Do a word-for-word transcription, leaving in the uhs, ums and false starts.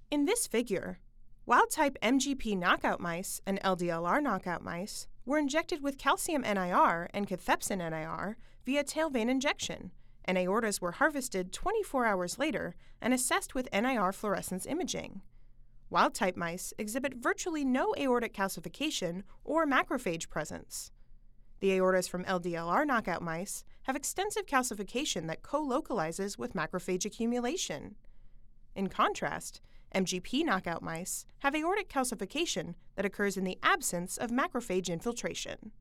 In this figure, wild-type M G P knockout mice and L D L R knockout mice were injected with calcium N I R and cathepsin N I R via tail vein injection, and aortas were harvested twenty-four hours later and assessed with N I R fluorescence imaging. Wild-type mice exhibit virtually no aortic calcification or macrophage presence. The aortas from L D L R knockout mice have extensive calcification that co-localizes with macrophage accumulation. In contrast, M G P knockout mice have aortic calcification that occurs in the absence of macrophage infiltration.